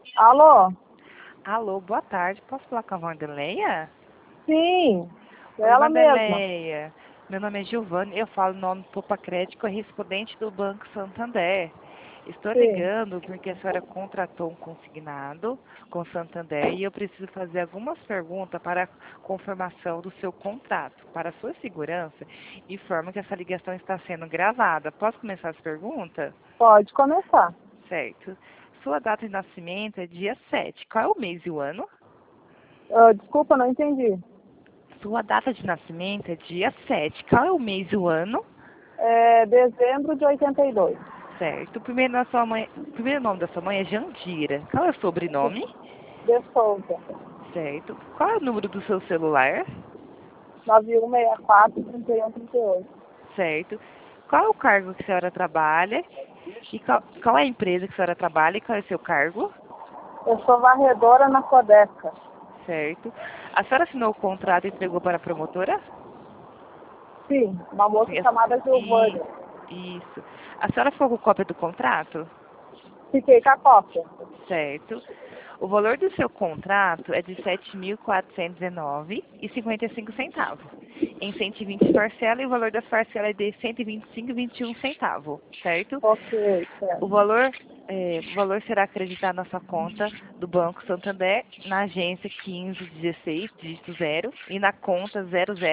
Alô? Alô, boa tarde. Posso falar com a Vandeleia? Sim, Oi, ela mesma. Vandeleia. Meu nome é Giovanni, eu falo em nome do Poupa Crédito, correspondente do Banco Santander. Estou Sim, ligando porque a senhora contratou um consignado com Santander e eu preciso fazer algumas perguntas para a confirmação do seu contrato. Para sua segurança, informo que essa ligação está sendo gravada. Posso começar as perguntas? pode começar. Certo. Sua data de nascimento é dia 7. Qual é o mês e o ano? Desculpa, não entendi. Sua data de nascimento é dia 7. Qual é o mês e o ano? É dezembro de 82. Certo. O primeiro nome da sua mãe é Jandira. Qual é o sobrenome? De Souza. Certo. Qual é o número do seu celular? 9164-3138. Certo. Qual é o cargo que a senhora trabalha? E qual é a empresa que a senhora trabalha e qual é o seu cargo? Eu sou varredora na Codeca. Certo. A senhora assinou o contrato e entregou para a promotora? Sim, uma moça Yes. chamada Giovanni. Isso. A senhora ficou com cópia do contrato? Fiquei com a cópia. Certo. O valor do seu contrato é de R$ 7.419,55. Em 120 parcelas e o valor das parcelas é de R$ 125,21, certo? Ok, certo. O valor será acreditado na sua conta do Banco Santander, na agência 1516, dígito 0, e na conta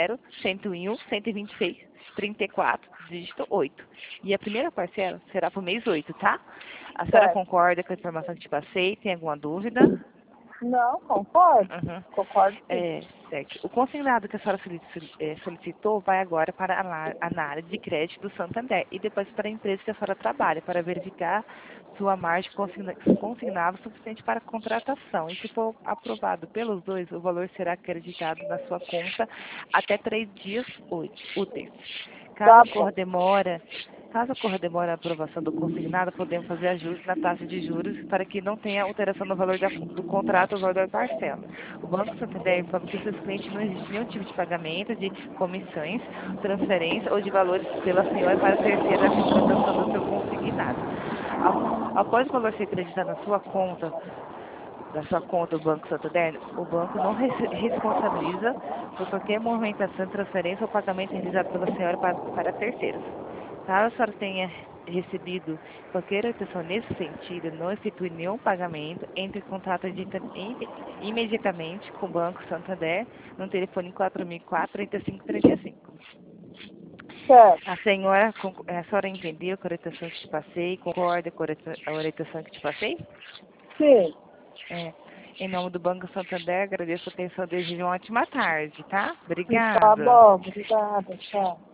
00-101-126-34, dígito 8. E a primeira parcela será para o mês 8, tá? A senhora Certo. concorda com a informação que te passei? Tem alguma dúvida? Não, concordo. Uhum. Concordo sim. Certo. O consignado que a senhora solicitou vai agora para a análise de crédito do Santander e depois para a empresa que a senhora trabalha, para verificar sua margem consignável suficiente para a contratação. E se for aprovado pelos dois, o valor será acreditado na sua conta até 3 dias úteis. Tá Caso bom. ocorra demora, Caso ocorra demora a aprovação do consignado, podemos fazer ajustes na taxa de juros para que não tenha alteração no valor do contrato ou valor da parcela. O Banco Santander informa que seus clientes não existe nenhum tipo de pagamento de comissões, transferência ou de valores pela senhora para terceira na contratação do seu consignado. Após o valor ser acreditado na sua conta do Banco Santander, o banco não responsabiliza por qualquer movimentação, transferência ou pagamento realizado pela senhora para terceiros. Caso a senhora tenha recebido qualquer orientação nesse sentido, não efetue nenhum pagamento, entre em contato imediatamente com o Banco Santander no telefone 4004-3535. Certo. A senhora entendeu a orientação que te passei? Concorda com a orientação que te passei? Sim. É. Em nome do Banco Santander, agradeço a atenção, desejo uma ótima tarde, tá? Tá Obrigada. bom, obrigada. Tchau.